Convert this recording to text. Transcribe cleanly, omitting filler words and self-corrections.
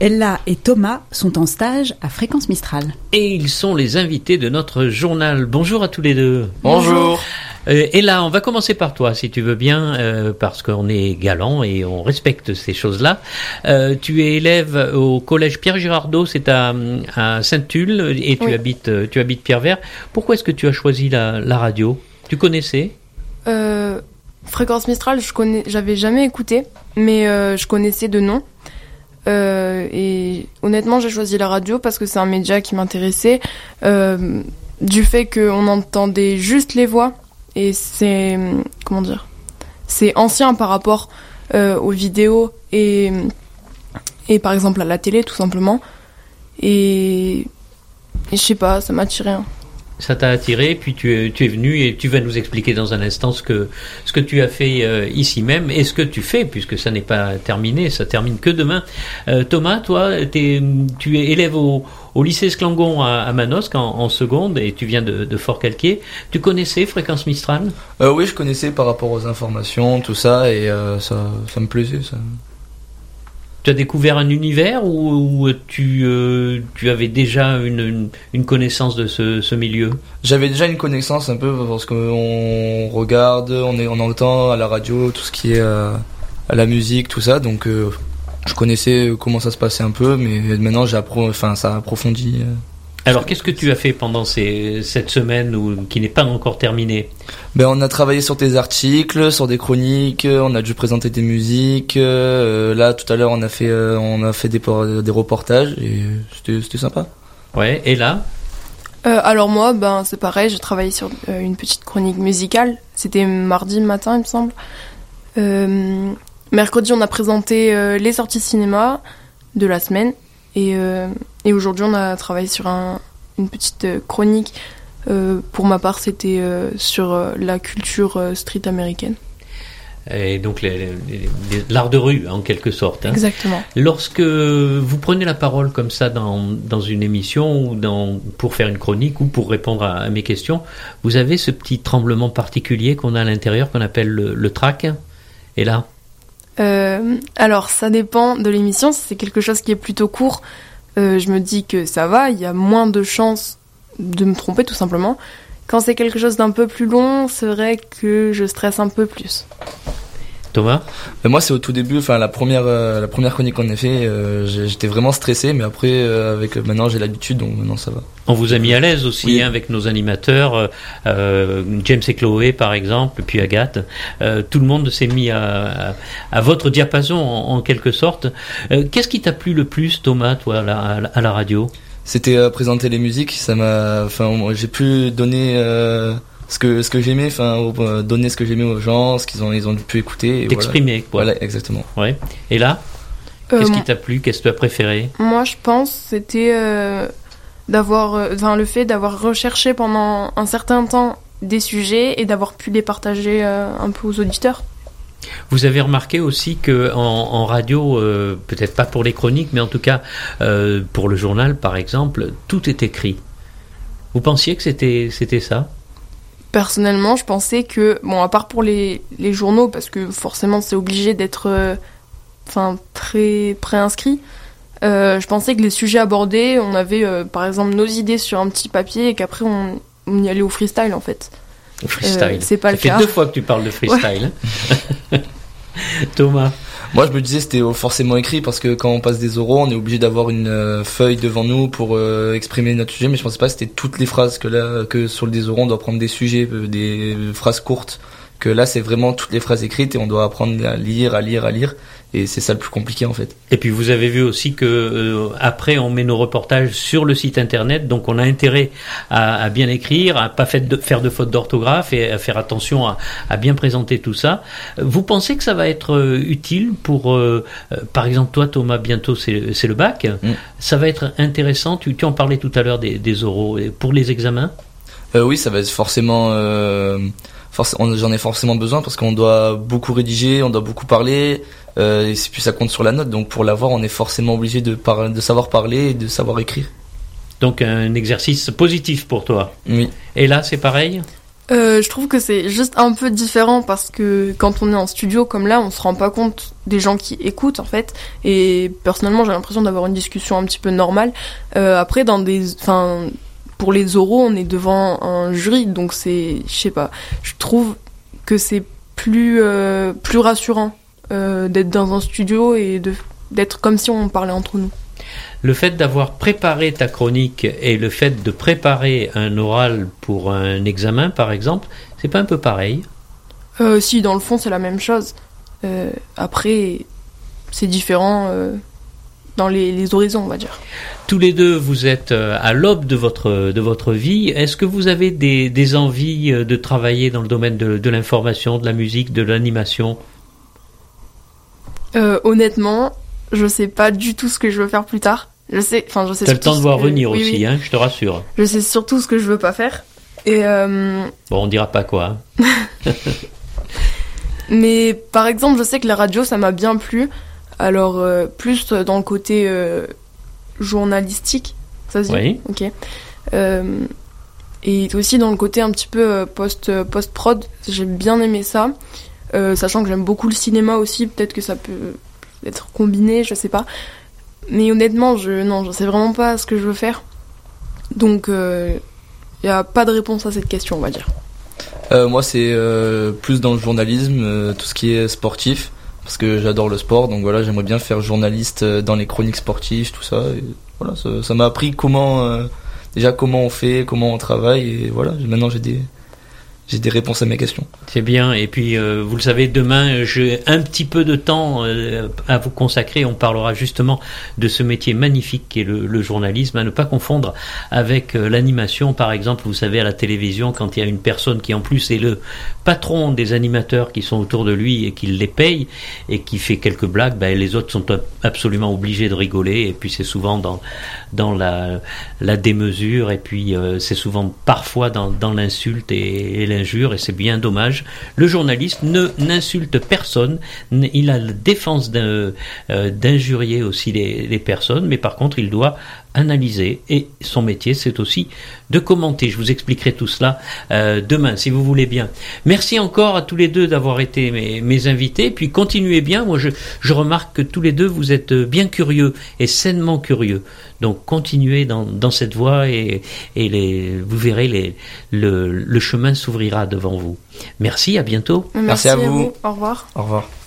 Ella et Thomas sont en stage à Fréquence Mistral. Et ils sont les invités de notre journal. Bonjour à tous les deux. Bonjour. Ella, on va commencer par toi, si tu veux bien, parce qu'on est galant et on respecte ces choses-là. Tu es élève au collège Pierre Girardot, c'est à Saint-Tulle, et tu habites Pierrevert. Pourquoi est-ce que tu as choisi la radio ? Tu connaissais ? Fréquence Mistral, j'avais jamais écouté, mais je connaissais de nom. Et honnêtement, j'ai choisi la radio parce que c'est un média qui m'intéressait, du fait qu'on entendait juste les voix. Et c'est ancien par rapport aux vidéos et par exemple à la télé tout simplement. Et je sais pas, ça m'a attiré. Ça t'a attiré, puis tu es venu et tu vas nous expliquer dans un instant ce que tu as fait ici même et ce que tu fais, puisque ça n'est pas terminé, ça termine que demain. Thomas, toi, tu es élève au lycée Sclangon à Manosque en seconde et tu viens de Fort-Calquier. Tu connaissais Fréquence Mistral ? Oui, je connaissais par rapport aux informations, tout ça, et ça me plaisait, ça. Tu as découvert un univers ou tu avais déjà une connaissance de ce milieu ? J'avais déjà une connaissance un peu parce qu'on regarde, on entend à la radio tout ce qui est à la musique, tout ça, donc je connaissais comment ça se passait un peu, mais maintenant ça a approfondi. Alors, qu'est-ce que tu as fait pendant cette semaine qui n'est pas encore terminée ? On a travaillé sur des articles, sur des chroniques, on a dû présenter des musiques. Là, tout à l'heure, on a fait des reportages et c'était sympa. Ouais, et là ? Alors moi, c'est pareil, j'ai travaillé sur une petite chronique musicale. C'était mardi matin, il me semble. Mercredi, on a présenté les sorties cinéma de la semaine. Et aujourd'hui, on a travaillé sur une petite chronique. Pour ma part, c'était sur la culture street américaine. Et donc l'art de rue, en quelque sorte. Hein. Exactement. Lorsque vous prenez la parole comme ça dans une émission ou pour faire une chronique ou pour répondre à mes questions, vous avez ce petit tremblement particulier qu'on a à l'intérieur, qu'on appelle le trac. Et là ? Alors, ça dépend de l'émission. Si c'est quelque chose qui est plutôt court, je me dis que ça va, il y a moins de chances de me tromper, tout simplement. Quand c'est quelque chose d'un peu plus long, c'est vrai que je stresse un peu plus. Thomas ? Moi, c'est au tout début, la première chronique qu'on a fait, j'étais vraiment stressé, mais après, maintenant, j'ai l'habitude, donc maintenant, ça va. On vous a mis à l'aise aussi, oui. Avec nos animateurs, James et Chloé, par exemple, puis Agathe. Tout le monde s'est mis à votre diapason, en quelque sorte. Qu'est-ce qui t'a plu le plus, Thomas, toi, à la radio ? C'était présenter les musiques. J'ai pu donner ce que j'aimais, donner ce que j'aimais aux gens, ce qu'ils ont pu écouter. T'exprimer, quoi. Voilà, exactement. Ouais. Et là, qu'est-ce qui t'a plu ? Qu'est-ce que tu as préféré ? Moi, je pense que c'était le fait d'avoir recherché pendant un certain temps des sujets et d'avoir pu les partager un peu aux auditeurs. Vous avez remarqué aussi que en radio, peut-être pas pour les chroniques, mais en tout cas pour le journal, par exemple, tout est écrit. Vous pensiez que c'était ça ? Personnellement, je pensais que, à part pour les journaux, parce que forcément c'est obligé d'être très préinscrit, je pensais que les sujets abordés, on avait par exemple nos idées sur un petit papier et qu'après on y allait au freestyle en fait. Au freestyle. C'est pas ça le fait cas. 2 fois que tu parles de freestyle. Ouais. Thomas ? Moi, je me disais c'était forcément écrit parce que quand on passe des oraux, on est obligé d'avoir une feuille devant nous pour exprimer notre sujet. Mais je pensais pas que c'était toutes les phrases que sur des oraux, on doit prendre des sujets, des phrases courtes. Que là, c'est vraiment toutes les phrases écrites et on doit apprendre à lire. Et c'est ça le plus compliqué en fait. Et puis vous avez vu aussi que après on met nos reportages sur le site internet, donc on a intérêt à bien écrire, à pas faire de fautes d'orthographe et à faire attention à bien présenter tout ça. Vous pensez que ça va être utile pour, par exemple toi Thomas, bientôt c'est le bac, ça va être intéressant, tu en parlais tout à l'heure des oraux, pour les examens ? Oui, ça va être forcément... j'en ai forcément besoin parce qu'on doit beaucoup rédiger, on doit beaucoup parler, et puis ça compte sur la note. Donc pour l'avoir, on est forcément obligé de savoir parler et de savoir écrire. Donc un exercice positif pour toi. Oui. Et là, c'est pareil ? Je trouve que c'est juste un peu différent parce que quand on est en studio comme là, on se rend pas compte des gens qui écoutent en fait. Et personnellement, j'ai l'impression d'avoir une discussion un petit peu normale. Après, pour les oraux, on est devant un jury, donc je sais pas. Je trouve que c'est plus rassurant d'être dans un studio et d'être comme si on parlait entre nous. Le fait d'avoir préparé ta chronique et le fait de préparer un oral pour un examen, par exemple, c'est pas un peu pareil ? Si, dans le fond, c'est la même chose. Après, c'est différent dans les horizons, on va dire. Tous les deux, vous êtes à l'aube de votre vie. Est-ce que vous avez des envies de travailler dans le domaine de l'information, de la musique, de l'animation ? Honnêtement, je sais pas du tout ce que je veux faire plus tard. Je sais. T'as le temps de voir venir oui, aussi, oui. Hein, je te rassure. Je sais surtout ce que je veux pas faire. Et Bon, on dira pas quoi. Hein. Mais par exemple, je sais que la radio, ça m'a bien plu. Alors, plus dans le côté journalistique, ça se dit ? Oui. Ok. Et aussi dans le côté un petit peu post-prod, j'ai bien aimé ça. Sachant que j'aime beaucoup le cinéma aussi, peut-être que ça peut être combiné, je sais pas. Mais honnêtement, je sais vraiment pas ce que je veux faire. Donc, y a pas de réponse à cette question, on va dire. Moi, c'est plus dans le journalisme, tout ce qui est sportif, parce que j'adore le sport. Donc voilà, j'aimerais bien faire journaliste dans les chroniques sportives, tout ça. Et voilà, ça m'a appris comment on fait, comment on travaille. Et voilà, maintenant j'ai des réponses à mes questions. C'est bien. Et puis, vous le savez, demain, j'ai un petit peu de temps à vous consacrer. On parlera justement de ce métier magnifique qu'est le journalisme, à ne pas confondre avec l'animation. Par exemple, vous savez, à la télévision, quand il y a une personne qui, en plus, est le patron des animateurs qui sont autour de lui et qui les paye et qui fait quelques blagues, les autres sont absolument obligés de rigoler. Et puis, c'est souvent dans la démesure. Et puis, c'est souvent parfois dans l'insulte et l'injure, et c'est bien dommage. Le journaliste n'insulte personne, il a la défense d'injurier aussi les personnes, mais par contre il doit analyser, et son métier c'est aussi de commenter. Je vous expliquerai tout cela demain si vous voulez bien. Merci encore à tous les deux d'avoir été mes invités, puis continuez bien. Moi je remarque que tous les deux vous êtes bien curieux et sainement curieux, donc continuez dans cette voie et vous verrez le chemin s'ouvrira devant vous. Merci, à bientôt. Merci à vous. Au revoir. Au revoir.